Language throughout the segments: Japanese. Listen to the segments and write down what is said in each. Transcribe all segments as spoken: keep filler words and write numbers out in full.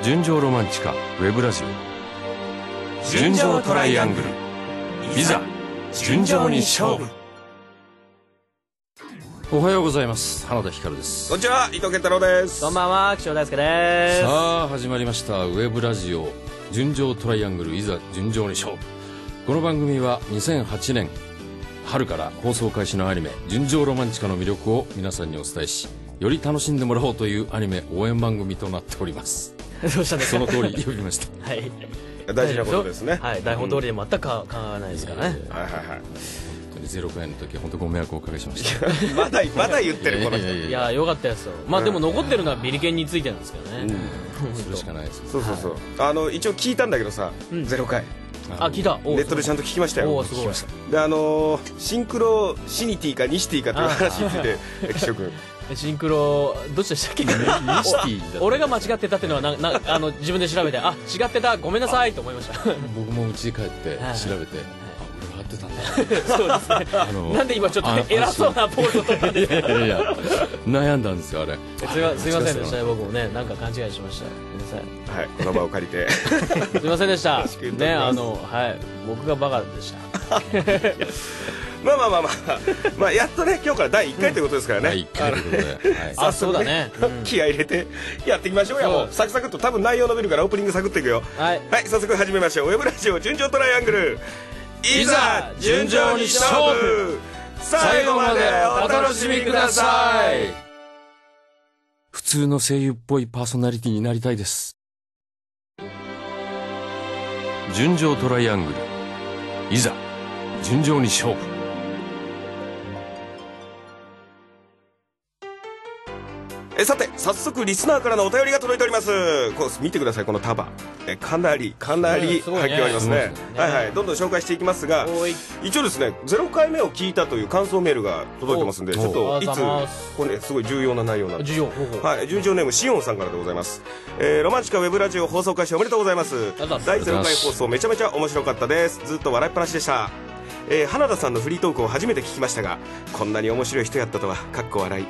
純情ロマンチカウェブラジオ純情トライアングル、いざ純情に勝負。おはようございます。花田光です。 こんにちは、伊藤健太郎です。 こんばんは、岸尾大輔です。 さあ始まりましたウェブラジオ純情トライアングル、いざ純情に勝負。この番組はにせんはちねん春から放送開始のアニメ純情ロマンチカの魅力を皆さんにお伝えし、より楽しんでもらおうというアニメ応援番組となっております。 どうしたんですか。 その通り呼びました。 はい、 大事なことですね。 はい、台本通りで全く変わらないですからね。 はいはいはい。 ゼロ回の時は本当ご迷惑をおかけしました。 まだまだ言ってるこの人。 いやよかったですよ。まあでも残ってるのはビリケンについてなんですけどね。 それしかないです。 そうそうそう。あの一応聞いたんだけどさ、ゼロ回。 あ、聞いた。 ネットでちゃんと聞きましたよ。 おすごい。 であのシンクロシニティかニシティかっていう話について岸尾君。 シンクロどっちでしたっけ。俺が間違ってたっていうのはななあの自分で調べて、あ違ってたごめんなさいと思いました。 僕も家に帰って調べて、ってたんだ。 そうですね。なんで今ちょっと偉そうなポーズを取ったんですか。 いやいや悩んだんですよあれ。 すいますいませんでしたね。僕もねなんか勘違いしました。ごめんなさい。 はい、この場を借りてすいませんでした。ねあのはい僕がバカでした。 まあまあまあまあまあやっとね今日からだいいっかいということですからね。 だいいっかいということで。 あそうだね。 気合い入れてやっていきましょうや。もうサクサクっと多分内容伸びるからオープニングサクっていくよ。はい早速始めましょう。ウェブラジオ純情トライアングル、いざ純情に勝負。最後までお楽しみください。 普通の声優っぽいパーソナリティになりたいです。純情トライアングル、いざ純情に勝負。 えさて早速リスナーからのお便りが届いております。こう見てくださいこの束。えかなりかなり反響ありますね。はいはい、どんどん紹介していきますが、一応ですねゼロかいめを聞いたという感想メールが届いてますんで、ちょっといつこれねすごい重要な内容なんです。はい、純情ネームしおんさんからでございます。えー、ロマンチカウェブラジオ放送開始おめでとうございます。だいゼロかい放送めちゃめちゃ面白かったです。ずっと笑いっぱなしでした。えー、花田さんのフリートークを初めて聞きましたが、こんなに面白い人やったとはかっこ笑い。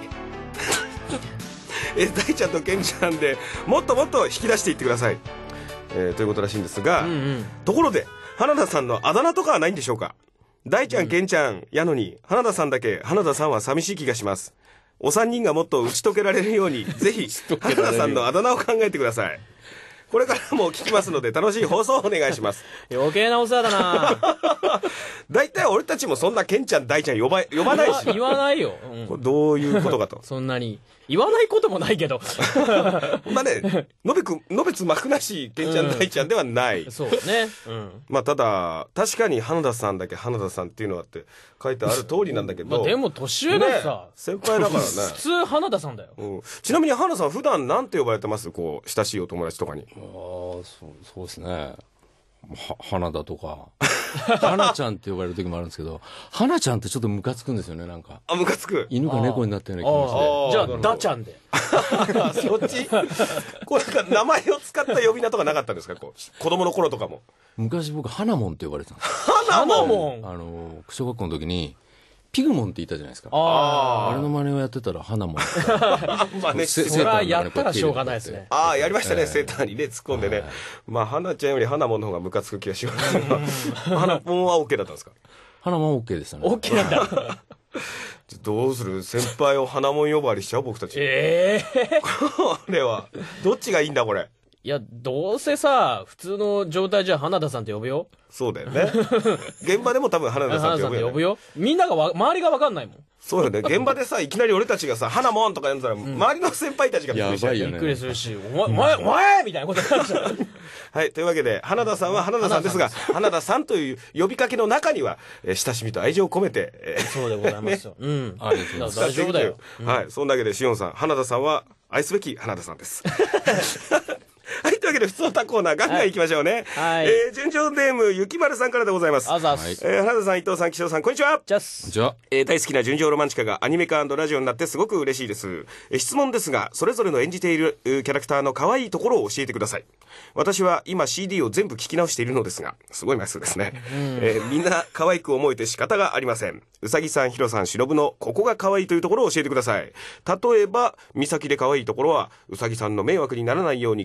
えー、大ちゃんとケンちゃんでもっともっと引き出していってください、えー、ということらしいんですが、うんうん、ところで花田さんのあだ名とかはないんでしょうか。大ちゃん、ケンちゃんやのに花田さんだけ花田さんは寂しい気がします。お三人がもっと打ち解けられるようにぜひ花田さんのあだ名を考えてください。これからも聞きますので楽しい放送をお願いします。 余計なお世話だな。 だいたい俺たちもそんなケンちゃん大ちゃん呼ば呼ばないし。 言わないよ、 うん、これどういうことかと。 そんなに言わないこともないけど。 まあね、のべくのべつ幕なしケンちゃん大ちゃんではない、うん、そうね、うん、まあただ確かに花田さんだけ花田さんっていうのはって書いてある通りなんだけど、 まあでも年上だしさ、ね、 先輩だからね。 普通花田さんだよ、 うん、ちなみに花田さん普段なんて呼ばれてます？こう親しいお友達とかに。 ああそうそうですね、は花田とか花ちゃんって呼ばれる時もあるんですけど、花ちゃんってちょっとムカつくんですよね。なんかあムカつく犬が猫になったような気持ちで。じゃあダちゃんでそっちこれなんか名前を使った呼び名とかなかったんですか？こう子供の頃とかも。 昔僕花門って呼ばれてたんです。 花門。 あの小学校の時にピグモンって言ったじゃないですか。ああれの真似をやってたら花門。 まあね、 それはやったらしょうがないですね。 ああやりましたね、セーターにね突っ込んでね。まあ花ちゃんより花門の方がムカつく気がします。花門は OK だったんですか？ 花門 OK でしたね。 OK なんだ。 どうする？先輩を花門呼ばわりしちゃう僕たち。ええー、これはどっちがいいんだこれ。 いやどうせさ普通の状態じゃ花田さんって呼ぶよ。 そうだよね。現場でも多分花田さんって呼ぶよ、ね、 呼ぶよ。みんながわ周りが分かんないもん。 そうよね。現場でさいきなり俺たちがさ花もんとか呼んだら、うん、周りの先輩たちがびっくりして、 ね、びっくりするし、お前お前お前みたいなことになっちゃう。 はい、というわけで花田さんは花田さんですが、花田さんという呼びかけの中には、えー、親しみと愛情を込めて、えー、 そうでございますよ。ね、うん。 ありがとうございます。 大丈夫だよ。 うん、はい、そんだけでしおんさん、花田さんは愛すべき花田さんです。はい、というわけで普通の他コーナーガンガンいきましょうね。はい。えー、純情ネームゆきまるさんからでございます。 あざす。 えー、花田さん、伊藤さん、岸尾さん、こんにちは。 じゃす。 じゃ。 えー、大好きな純情ロマンチカがアニメ化&ラジオになってすごく嬉しいです。えー、質問ですが、それぞれの演じているキャラクターの可愛いところを教えてください。私は今 シーディー を全部聞き直しているのですが、すごい枚数ですね。えー、みんな可愛く思えて仕方がありません。うさぎさん、ひろさん、しのぶのここが可愛いというところを教えてください。例えば、美咲で可愛いところは、うさぎさんの迷惑にならないように気を使って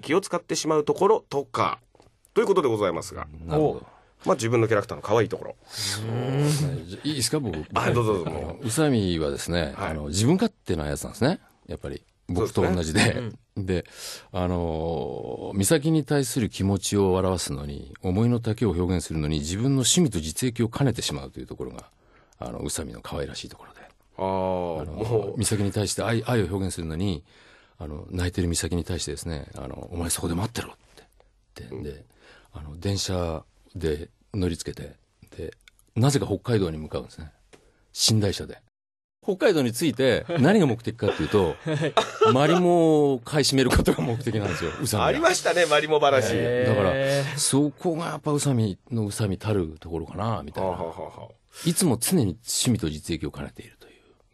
ってしまうところとかということでございますが、 なるほど。 まあ自分のキャラクターの可愛いところ。 いいですか僕。 あ、どうぞどうぞ。 あの宇佐美はですね、 はい、 あの自分勝手なやつなんですね。やっぱり僕と同じで、で、ねうん、で、あの美咲に対する気持ちを表すのに、思いの丈を表現するのに、自分の趣味と実益を兼ねてしまうというところが、あの宇佐美の可愛らしいところで、あの美咲に対して愛愛を表現するのに、あの泣いてる美咲に対してですね、あのお前そこで待ってろってで、うん、で、あの電車で乗り付けて、でなぜか北海道に向かうんですね、寝台車で。北海道に着いて何が目的かっていうとマリモを買い占めることが目的なんですよ、宇佐美。 ありましたね、マリモ話。 だからそこがやっぱ宇佐美の宇佐美たるところかなみたいな。はははは、いつも常に趣味と実益を兼ねているという。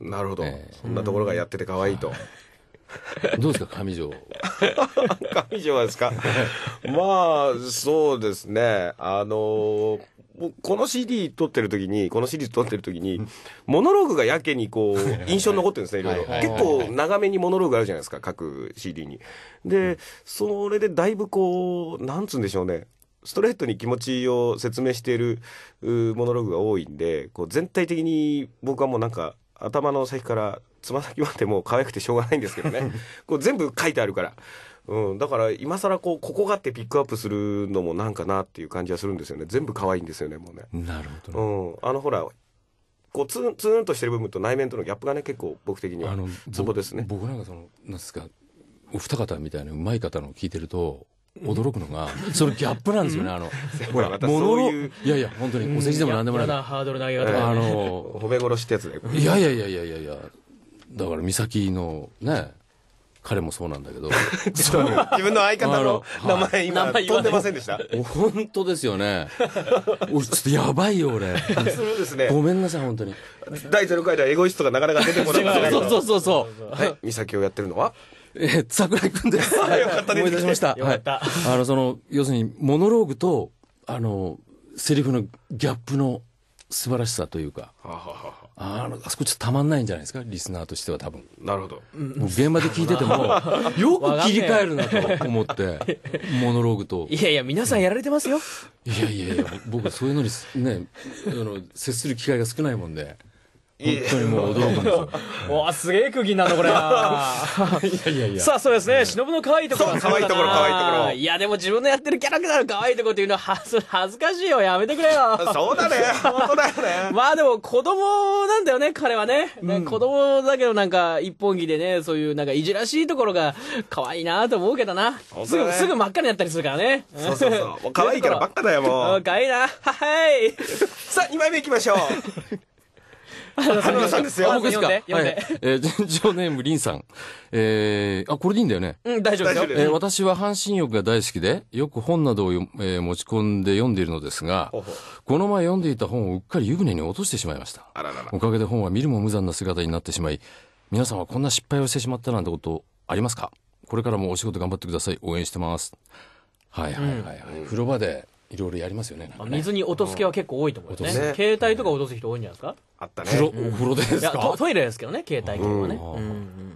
なるほど、えー、そんなところがやってて可愛いと。 どうですか上条。 上条はですか。まあそうですね、あのーこの シーディー 撮ってる時にこのシリーズ撮ってる時にモノローグがやけにこう印象に残ってるんですね、いろいろ。結構長めにモノローグあるじゃないですか、各 シーディー に。でそれでだいぶこうなんつうんでしょうね、ストレートに気持ちを説明しているモノローグが多いんで、こう全体的に僕はもうなんか頭の先からつま先までもう可愛くてしょうがないんですけどねこう全部書いてあるから。うん、だから今更こうここがってピックアップするのもなんかなっていう感じはするんですよね。全部可愛いんですよね、もうね。 なるほど、 ね、うん、あのほらこうツンツンとしてる部分と内面とのギャップがね、結構僕的にはツボですね。 僕なんかそのなんですか、お二方みたいなうまい方のを聞いてると驚くのが、そのギャップなんですよね。あのほらまたそういう、 いやいや本当にお世辞でも何でもない。 嫌なハードル投げ方、ね、 あの褒め殺しってやつで。 いやいやいやいやいやいや、だから美咲のね。彼もそうなんだけど自分の相方の名前今飛んでませんでした。 本当ですよね。ちょっとやばいよ俺。 そうですね、 ごめんなさい本当に。 だいゼロかいではエゴイストがなかなか出てこない。 そうそうそうそう。 はい、美咲をやってるのはえー、桜井くんです。 よかったね、 思い出しました。 よかった、 はい、あのその要するにモノローグとあのセリフのギャップの素晴らしさというか、はははあのあそこちょっとたまんないんじゃないですか、リスナーとしては多分。 なるほど。 もう現場で聞いててもよく切り替えるなと思ってモノローグと。 いやいや皆さんやられてますよ。 いやいやいや僕そういうのにねあの接する機会が少ないもんで本当にもう驚くんですよ。 おーすげえ空気になるのこれ。いやいやいや。 さあそうですね、忍の可愛いところ。 そう可愛いところ可愛いところ。 いやでも自分のやってるキャラクターの可愛いところっていうのは恥ずかしいよ、やめてくれよ。 そうだね、本当だよね。 まあでも子供なんだよね彼はね、うん、子供だけどなんか一本気でね、そういうなんかいじらしいところが可愛いなと思うけどな、ね、すぐすぐ真っ赤になったりするからね。 そうそうそう、もう可愛いからばっかだよもう。 可愛いな、はいさあにまいめいきましょう。花田さんですよ。 僕ですか。はい、えー、順調ネームリンさん。えー、あ、これでいいんだよね。 うん、大丈夫ですよ。 えー、私は阪神欲が大好きで、よく本などを、えー、持ち込んで読んでいるのですが、ほうほう、この前読んでいた本をうっかり湯船に落としてしまいました。 あららら。 おかげで本は見るも無残な姿になってしまい、皆さんはこんな失敗をしてしまったなんてことありますか？これからもお仕事頑張ってください。応援してます。はいはいはいはい。うん、風呂場でいろいろやりますよね。 ね、水に落とす系は結構多いと思うね。ね、携帯とか落とす人多いんじゃないですか。 あったね。 風呂、お風呂でですか。 ト, トイレですけどね、携帯系はね。 うんうん、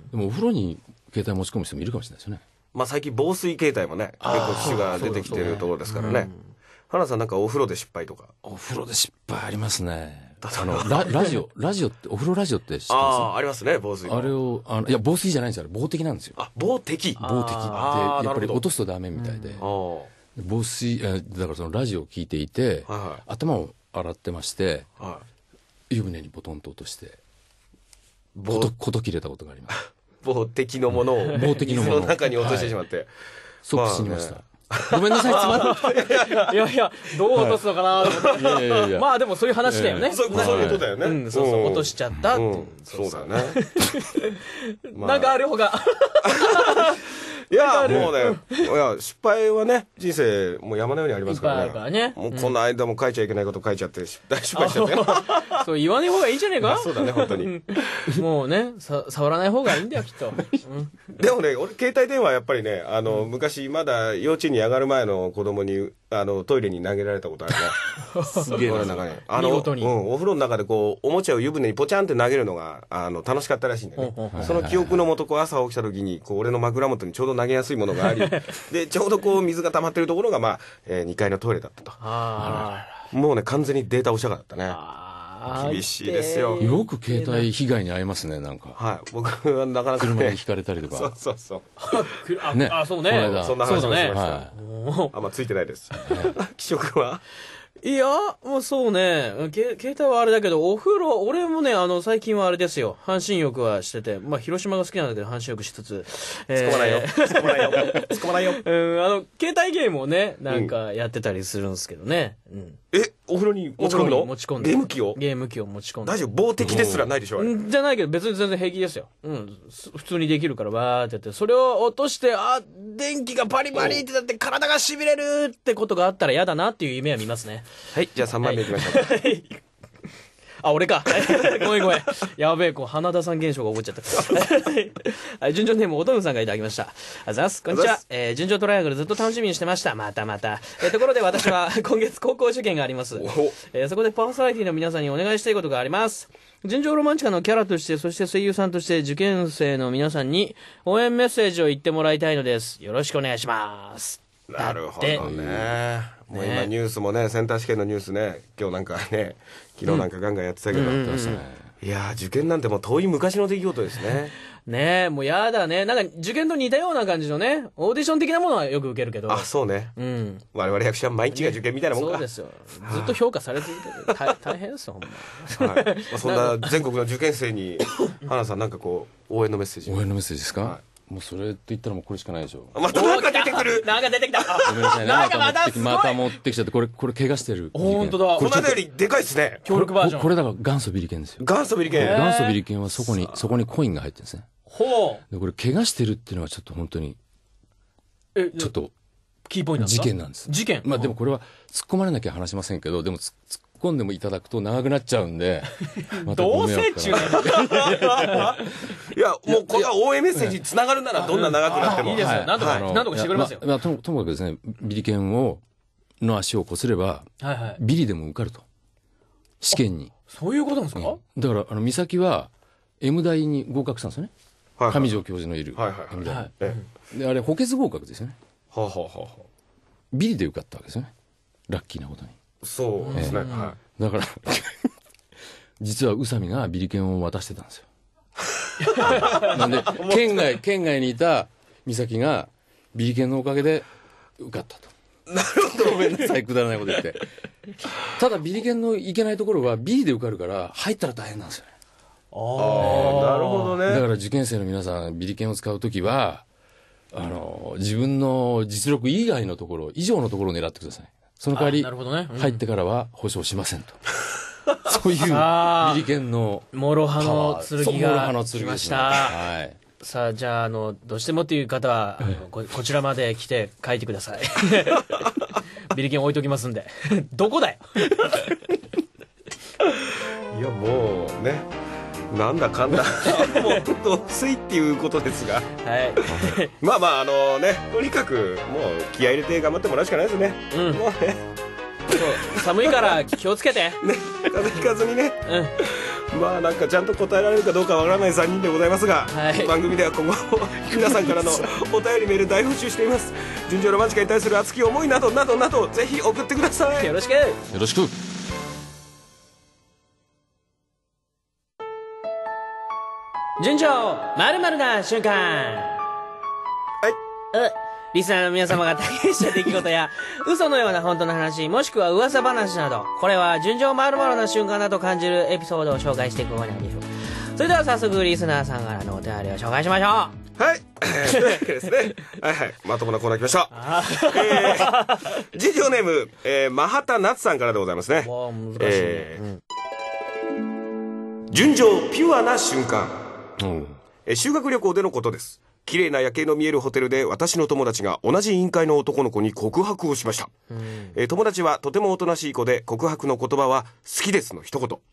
でもお風呂に携帯持ち込む人もいるかもしれないですよね。 まあ最近防水携帯もね、結構機種が出てきてるところですからね。花さんなんかお風呂で失敗とか。 お風呂で失敗ありますね。あの ラ, ラジオラジオってお風呂ラジオって知ってます？ ああ、ありますね、防水。 あれをあのいや防水じゃないんですよ、防滴なんですよ。 あ、防滴。 防滴ってやっぱり落とすとダメみたいで。うん、防水だからそのラジオを聞いていて、はいはい、頭を洗ってまして、はい、湯船にボトンと落としてことこと切れたことがあります。 防滴のものを防滴のものを水の中に落としてしまって、はい、 即死にました。まあね、ごめんなさい、つまんない。 いやいや、どう落とすのかなと思って。いやいやいや、まあでもそういう話だよね。 そういうことだよね。 うん、そうそう、落としちゃったって。うん、 そうだよね。 なんかあるほが。 いやもうね、いや失敗はね、人生もう山のようにありますからね。いっぱいあるからね。もうこの間も書いちゃいけないこと書いちゃって大失敗しちゃったよ。 そう言わない方がいいんじゃねえか。 そうだね、本当に。 もうね、さ触らない方がいいんだよきっと。 でもね、俺携帯電話やっぱりね、あの昔まだ幼稚園に上がる前の子供にあのトイレに投げられたことあるね。 すげえな。 なんかね、あの、 見事にうん、お風呂の中でこうおもちゃを湯船にポチャンって投げるのがあの楽しかったらしいんだよね。その記憶のもとこう朝起きた時にこう俺の枕元にちょうど投げやすいものがあり、でちょうどこう水が溜まってるところがまあ、えー、にかいのトイレだったと。 あもうね完全にデータおしゃがだったね。 あ厳しいですよ。 よく携帯被害に遭いますね、なんか。 はい、僕はなかなかね車にひかれたりとか。 そうそうそう。 あ、 ねあ、そうね。 この間そんな話もしました。 はあんまついてないです。気色は。 いや、もうそうね、け携帯はあれだけど、お風呂、俺もね、あの、最近はあれですよ、半身浴はしてて、まあ、広島が好きなんだけど、半身浴しつつ。 突っ込まないよ。突っ込まないよ。突っ込まないよ。 うん、あの、携帯ゲームをね、なんかやってたりするんですけどね。うん。 え、お風呂に持ち込むの？ お風呂に持ち込んで。 ゲーム機を？ ゲーム機を持ち込んで。 大丈夫？防滴ですらないでしょあれ。 うんじゃないけど、別に全然平気ですよ。うん。す普通にできるから、バーってやって、それを落として、あ、電気がパリパリってなって、体が痺れるってことがあったら嫌だなっていう夢は見ますね。 はい、じゃあさんまいめいきましょうか。 あ、俺か。ごめんごめん。やべえ、こう、花田さん現象が起こっちゃった。はい、順調ネーム、おとむさんがいただきました。ありがとうございます。こんにちは。えー、順調トライアングルずっと楽しみにしてました。またまた。えー、ところで私は今月高校受験があります。えー、そこでパーソナリティの皆さんにお願いしたいことがあります。順調ロマンチカのキャラとして、そして声優さんとして受験生の皆さんに応援メッセージを言ってもらいたいのです。よろしくお願いします。 なるほどね。もう今ニュースもね、センター試験のニュースね、今日なんかね、昨日なんかガンガンやってたけど、いやー、受験なんてもう遠い昔の出来事ですね。 ねえ、もうやだね。なんか受験と似たような感じのね、オーディション的なものはよく受けるけど。 あ、そうね。 うん。 我々役者は毎日が受験みたいなもんか。 そうですよ。ずっと評価され続けて大大変ですよ、ほんま。 はい。まあ、そんな全国の受験生に、花さんなんかこう、応援のメッセージ。 応援のメッセージですか、 はい、 もうそれって言ったらもうこれしかないでしょ。 またなんか出てくる。 なんか出てきた。 ごめんなさいね。 なんかまたまたまた持ってきちゃって、これ、これ怪我してる。 本当だ。 この間よりでかいですね。 協力バージョン。 これだから元祖ビリケンですよ。 元祖ビリケン。 元祖ビリケンはそこに、そこにコインが入ってるんですね。 ほう。 で、これ怪我してるっていうのはちょっと本当に、 え、 ちょっと、 キーポイントなんですか？ 事件なんです。 事件。 まあでもこれは突っ込まれなきゃ話しませんけど、でも突っ込んでもいただくと長くなっちゃうんで、またご迷惑かな。 いや、もうこの応援メッセージつながるならどんな長くなっても。 いいですよ。なんとか、なんとかしてくれますよ。 まあ、とともかくですね、ビリケンを、の足をこすれば、 はいはい。 ビリでも受かると。試験に。 そういうことなんですか？ だから、あの、美咲は、M 大に合格したんですよね。 はいはい上条教授のいる。 はいはい M 大に。 えで、あれ、補欠合格ですよね。 はあ、はあはあはあ、 ビリで受かったわけですよね。ラッキーなことに。 そうですね。はだから、実は宇佐美がビリケンを渡してたんですよ。なんで、県外、県外にいた美咲がビリケンのおかげで受かったと。 なるほど。 ごめんなさい、くだらないこと言って。ただビリケンのいけないところはビリで受かるから入ったら大変なんですよね。 ああ、なるほどね。 だから受験生の皆さんビリケンを使うときは、あの、自分の実力以外のところ、以上のところを狙ってください。その代わり、 なるほどね。 入ってからは保証しませんと。そういうビリケンの諸刃の剣がの来ました。 はい。 さあ、じゃあ、あの、どうしてもっていう方は、あのここちらまで来て書いてください。ビリケン置いときますんで。どこだよ。 いや、もうね、なんだかんだ、もうどうせいっていうことですが。 はい。 まあまあ、あのね、とにかく、もう気合い入れて頑張ってもらうしかないですね。 うん。 もうね。 そう寒いから気をつけて。 ね、風邪ひかずにね。 うん。 まあなんかちゃんと答えられるかどうかわからないさんにんでございますが、 はい、 番組では今後皆さんからのお便りメール大募集しています。純情ロマンチカに対する熱き思いなどなどなどぜひ送ってください。 よろしく。 よろしく。 順調〇〇な瞬間。 はい。 うリスナーの皆様が体験した出来事や嘘のような本当の話、もしくは噂話など、これは順調〇〇な瞬間だと感じるエピソードを紹介していくコーナーです。それでは早速リスナーさんからのお便りを紹介しましょう。 はい。というわけですね。はいはい。まともなコーナー来ました。えー、次女ネーム、えー、マハタナツさんからでございますね。 わあ、難しいね。 えーうん、純情ピュアな瞬間。 うんえー、修学旅行でのことです。綺麗な夜景の見えるホテルで私の友達が同じ委員会の男の子に告白をしました。えー、友達はとてもおとなしい子で告白の言葉は好きですの一言。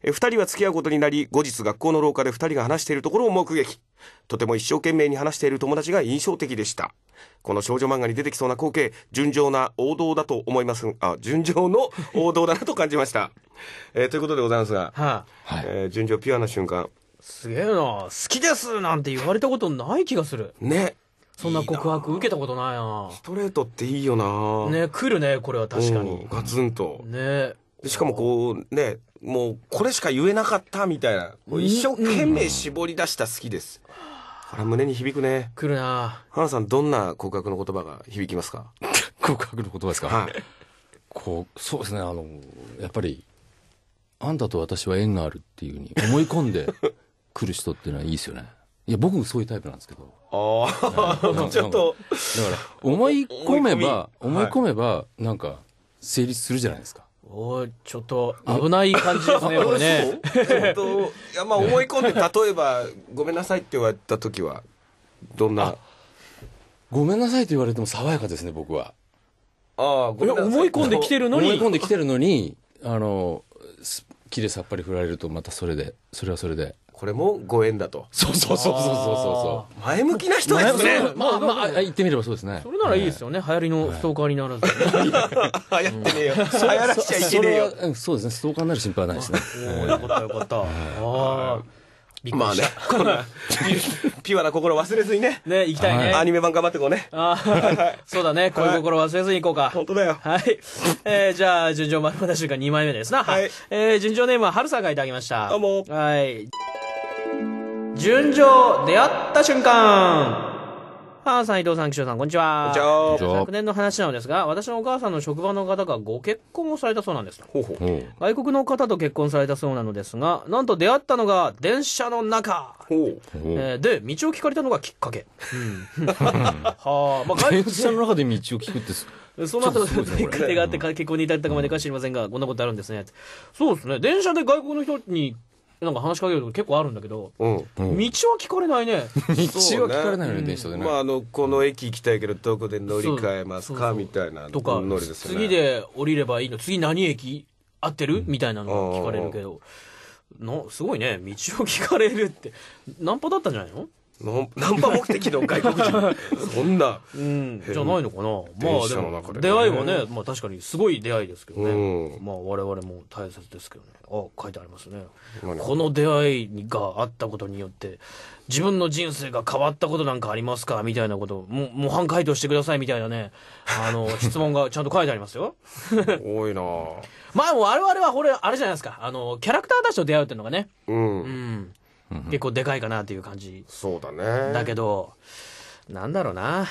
え二人は付き合うことになり、後日学校の廊下で二人が話しているところを目撃。とても一生懸命に話している友達が印象的でした。この少女漫画に出てきそうな光景、純情な王道だと思います。あ、純情の王道だなと感じました。えー、ということでございますが、 はあえー、純情ピュアな瞬間。 すげえな、好きですなんて言われたことない気がする。 ね。 そんな告白受けたことないな。 ストレートっていいよな。 ね、来るね、これは確かに。 ガツンと。 ね。 しかもこう、ね、もうこれしか言えなかったみたいな。一生懸命絞り出した好きです。あら、胸に響くね。 来るな。 花さん、どんな告白の言葉が響きますか？ 告白の言葉ですか？ はい。 こう、そうですね、あの、やっぱり、あんたと私は縁があるっていうふうに思い込んで来る人っていうのはいいですよね。いや、僕もそういうタイプなんですけど。 ああ、ちょっと。 だから、思い込めば、思い込めば、なんか、成立するじゃないですか。 おい、ちょっと危ない感じですね、これね。 ちょっと、いや、まあ思い込んで、例えば、ごめんなさいって言われた時は、どんな。 ごめんなさいと言われても爽やかですね、僕は。 ああ、ごめんなさい。 思い込んできてるのに。 思い込んできてるのに、あの、きれいさっぱり振られると、またそれで、それはそれで。 これもご縁だと。 そうそうそうそうそうそう。 前向きな人ですね。 まあまあ、言ってみればそうですね。 それならいいですよね。流行りのストーカーにならず。 流行ってねえよ。流行らしちゃいけねえよ。 そうですね。ストーカーになる心配はないですね。 よかったよかった。ああ。 まあね、こんなピュアな心忘れずにね。 ね、行きたいね。 アニメ版頑張ってこうね。 ああ、そうだね。恋心忘れずに行こうか。 本当だよ。 はい。えー、じゃあ、純情丸出しがにまいめですな。 はい。 えー、純情ネームは春さんがいただきました。 どうも。 はい。純情出会った瞬間。はーさん、伊藤さん、岸尾さん、こんにちは。 こんにちは。 昨年の話なのですが、私のお母さんの職場の方がご結婚をされたそうなんです。 ほうほう。 外国の方と結婚されたそうなのですが、なんと出会ったのが電車の中。 ほう。 えー、で、道を聞かれたのがきっかけ。うん、はあ、まあ、 電車の中で道を聞くってす。 その後、家庭があって結婚に至ったかまでか知りませんが、こんなことあるんですね。そうですね。電車で外国の人になんか話しかけると結構あるんだけど、うん、道は聞かれないね。 道は聞かれないよね、電車でね。 まあ、あの、この駅行きたいけど、どこで乗り換えますかみたいな乗りですよね。 次で降りればいいの、次何駅合ってるみたいなのが聞かれるけど、のすごいね、道を聞かれるって、ナンパだったんじゃないの？ ナンパ目的の外国人そんな、 うん、じゃないのかな。まあでも出会いはね、まあ確かにすごい出会いですけどね、うん、まあ我々も大切ですけどね。あ、書いてありますね。この出会いがあったことによって自分の人生が変わったことなんかありますかみたいなことをも模範回答してくださいみたいなね、あの質問がちゃんと書いてありますよ。 多いな。 まあ我々はこれあれじゃないですか、あのキャラクターたちと出会うっていうのがね、うん、うん結構でかいかなっていう感じ。 そうだね。 だけど、なんだろうな。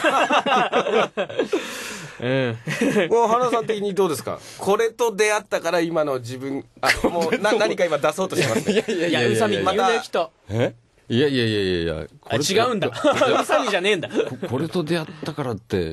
うん。 もう花さん的にどうですか？これと出会ったから今の自分、あ、もうな何か今出そうとしてますね。 いやいやいや、うさみまたきっと。 え？いやいやいやいやいや、 これ違うんだ。うさみじゃねえんだ。 こ, これと出会ったからって、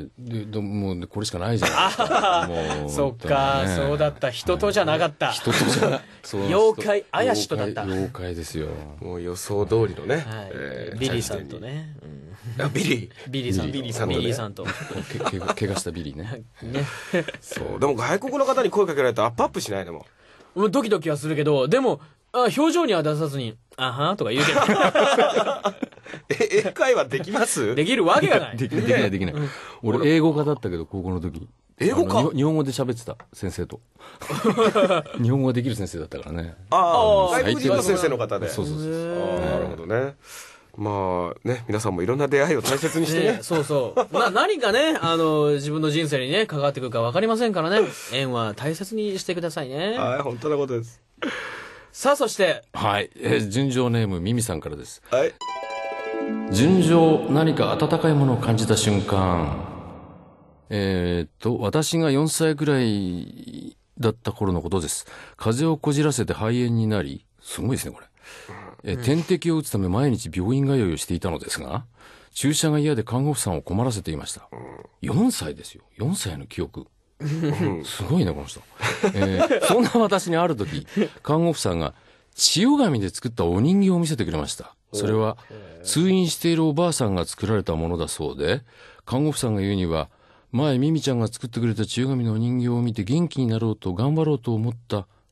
でもうこれしかないじゃないですか。 もうそっか、ね、そうだった。人とじゃなかった。 人とじゃない。 妖怪、怪しとだった。 妖怪ですよ。 もう予想通りのね。はいえー、ビリーさんとね。 うん、あ、ビリー。 ビリーさんと。 ビリーさんと、 ね。ビリーさんと。 け, け, けがしたビリーね。 ね。 そう。でも外国の方に声かけられたらアップアップしないでも。 ドキドキはするけど、でも、あ、表情には出さずに、あはとか言うけど。 え、英会話できます？ できるわけがない。 できない、できない。俺、英語科だったけど、高校の時。 英語科？ 日本語で喋ってた、先生と。日本語ができる先生だったからね。 ああ、外国人の先生の方で。 そうそうそう。 なるほどね。まあね、皆さんもいろんな出会いを大切にしてね。 そうそう。な、何かね、あの、自分の人生にね、関わってくるか分かりませんからね。縁は大切にしてくださいね。 はい、本当のことです。 さあ、そして。 はい。えー、純情ネーム、ミミさんからです。 はい。 純情、何か温かいものを感じた瞬間。えー、っと、私がよんさいぐらいだった頃のことです。風邪をこじらせて肺炎になり、すごいですね、これ。えー、点滴を打つため毎日病院通いをしていたのですが、注射が嫌で看護婦さんを困らせていました。よんさいですよ。よんさいの記憶。すごいね、この人。えー、そんな私にある時、看護婦さんが千代紙で作ったお人形を見せてくれました。それは通院しているおばあさんが作られたものだそうで、看護婦さんが言うには、前ミミちゃんが作ってくれた千代紙のお人形を見て元気になろうと頑張ろうと思った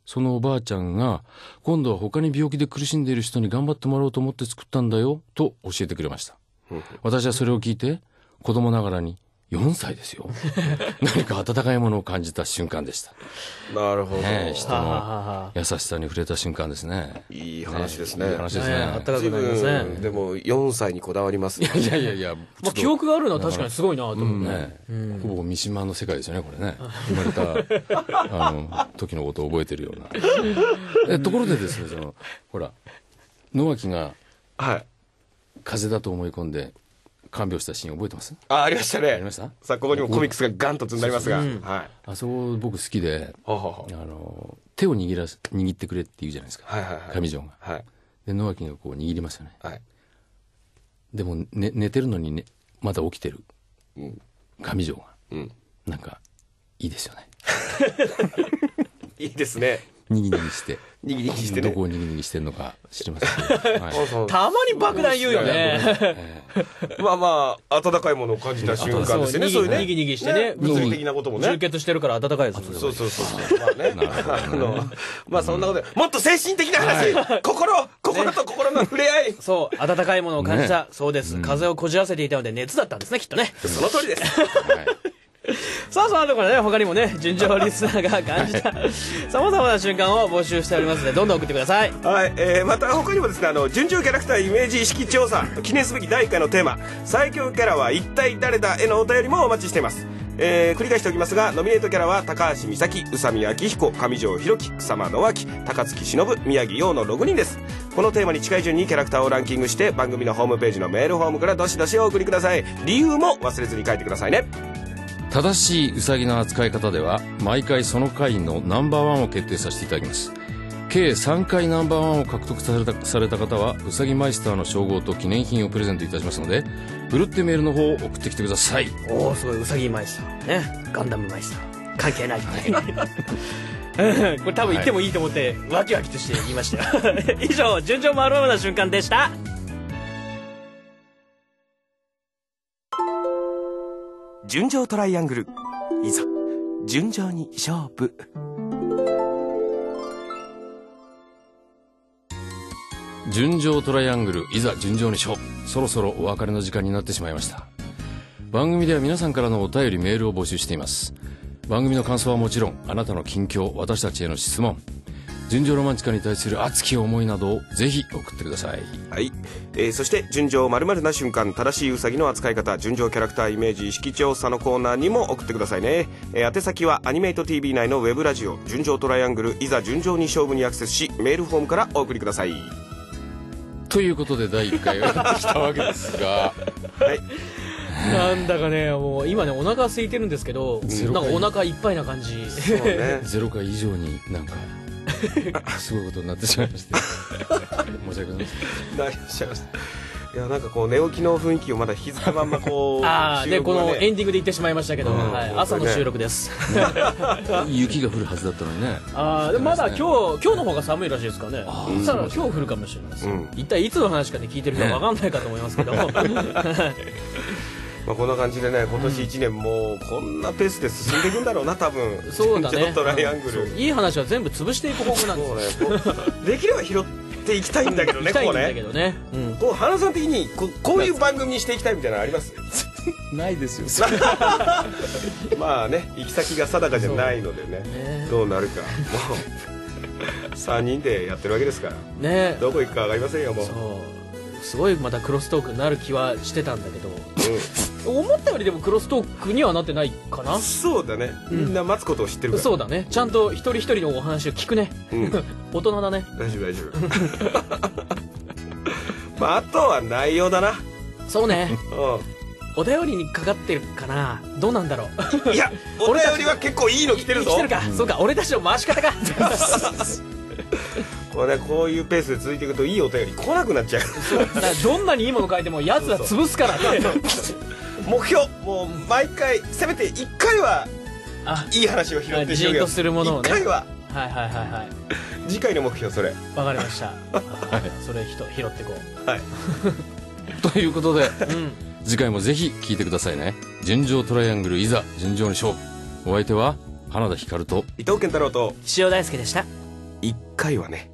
そのおばあちゃんが今度は他に病気で苦しんでいる人に頑張ってもらおうと思って作ったんだよと教えてくれました。私はそれを聞いて子供ながらによんさいですよ何か温かいものを感じた瞬間でした。 なるほど、 ね、人の優しさに触れた瞬間ですね。 いい話ですね。 いい話ですね。 あったかくなりますね。 でもよんさいにこだわりますね。 いやいやいや、 まあ、記憶があるのは確かにすごいなと思うね。 ほぼ三島の世界ですよね、これね。生まれたあの時のことを覚えてるような。えところでですね、そのほら野脇がはい風邪だと思い込んで看病したシーン覚えてます？ あ、ありましたね。 ありました？ さあここにもコミックスがガンと積んでありますが、 そうそうそう、 はい、 あそこ僕好きで、 はははあの手を握らす握ってくれって言うじゃないですか、 はいはいはい、 上条が。 はいで野脇がこう握りますよね。 はい、 でも、ね、寝てるのに、ね、まだ起きてる上条が、 うん、 なんかいいですよね。 いいですね。 にぎにぎしてにぎにぎしてね。 どこをにぎにぎしてるのか知りませんけど、はい、 たまに爆弾言うよね。 まあまあ温かいものを感じた瞬間ですよね。そういうね、 にぎにぎしてね、 物理的なこともね、 充血してるから温かいです。 そうそうそうそう、まあね、あのまあそんなことでもっと精神的な話、心心と心の触れ合い、 そう温かいものを感じた。そうです。風をこじらせていたので熱だったんですね、きっとね。 その通りです。 さあそのところね、他にもね、純情リスナーが感じたさまざまな瞬間を募集しておりますので、どんどん送ってください。 はい、えー、また他にもですね、あの純情キャラクターイメージ意識調査記念すべきだいいっかいのテーマ最強キャラは一体誰だへのお便りもお待ちしています。えー、繰り返しておきますが、ノミネートキャラは高橋美咲、宇佐美昭彦、上条弘樹、草間野脇、高槻忍、宮城陽のろくにんです。このテーマに近い順にキャラクターをランキングして番組のホームページのメールフォームからどしどしお送りください。理由も忘れずに書いてくださいね。 正しいうさぎの扱い方では毎回その回のナンバーワンを決定させていただきます。計さんかいナンバーワンを獲得された、された方はうさぎマイスターの称号と記念品をプレゼントいたしますので、ふるってメールの方を送ってきてください。 おお、すごい。うさぎマイスターね、ガンダムマイスター関係ない、はい、これ多分言ってもいいと思って、はい、ワキワキとして言いましたよ以上、純情丸々な瞬間でした。 純情トライアングル、いざ純情に勝負。 純情トライアングル、いざ純情に勝負。そろそろお別れの時間になってしまいました。番組では皆さんからのお便りメールを募集しています。番組の感想はもちろん、あなたの近況、私たちへの質問、純情ロマンチカに対する熱き思いなどをぜひ送ってください。 はい、えー、そして純情〇〇な瞬間、正しいうさぎの扱い方、純情キャラクターイメージ意識調査のコーナーにも送ってくださいね。えー、宛先はアニメイト ティービー 内のウェブラジオ純情トライアングル、いざ純情に勝負にアクセスし、メールフォームからお送りください。 ということでだいいっかいがやってきたわけですがはい、 なんだかね、もう今ねお腹空いてるんですけど、なんかお腹いっぱいな感じ。 そうねゼロ回以上になんかすごいことになってしまいまして申し訳ございません。 なりました。いや、なんかこう寝起きの雰囲気をまだ引きずったまんまこうああ、でこ収録がねのエンディングで言ってしまいましたけど、 うんはい、 ね朝の収録です雪が降るはずだったのにね。 ああ、でもまだ今日今日の方が寒いらしいですからね。 うんさらに今日降るかもしれないです、 うん、 一体いつの話かね聞いてる人は分かんないかと思いますけど、 まあこんな感じでね、今年いちねんもこんなペースで進んでいくんだろうな多分。 そうだね、 ちょっとトライアングル、 いい話は全部潰していく方向なんですよ。 そうね、できれば拾っていきたいんだけどね、 行きたいんこうねだけどね、うん、 こう花さん的にこうこういう番組にしていきたいみたいなのありますないですよまあね、行き先が定かじゃないので ね, ねどうなるか、もうさんにんでやってるわけですからね、どこ行くか分かりませんよ。もうそうすごいまたクロストークになる気はしてたんだけど、うん、思ったよりでもクロストークにはなってないかな。 そうだね、みんな待つことを知ってるから、うん、 そうだね、ちゃんと一人一人のお話を聞くね、うん、大人だね。 大丈夫大丈夫まああとは内容だな。 そうね、 うん、 お便りにかかってるかな、どうなんだろういや、お便りは結構いいの来てるぞ。 来てるか、うん、そうか、俺たちの回し方かこうね、こういうペースで続いていくといいお便り来なくなっちゃう。 どんなにいいもの書いてもやつは潰すからね。 目標、もう毎回せめていっかいはいい話を拾ってじーんとするものをね、 いっかいは。 はいはいはいはい、 次回の目標それ。 わかりました、はい、それひと拾ってこう。 はいということで、 うん、 次回もぜひ聞いてくださいね。純情トライアングル、いざ純情に勝負。お相手は花田ひかると伊藤健太郎と塩大輔でした。 いっかいはね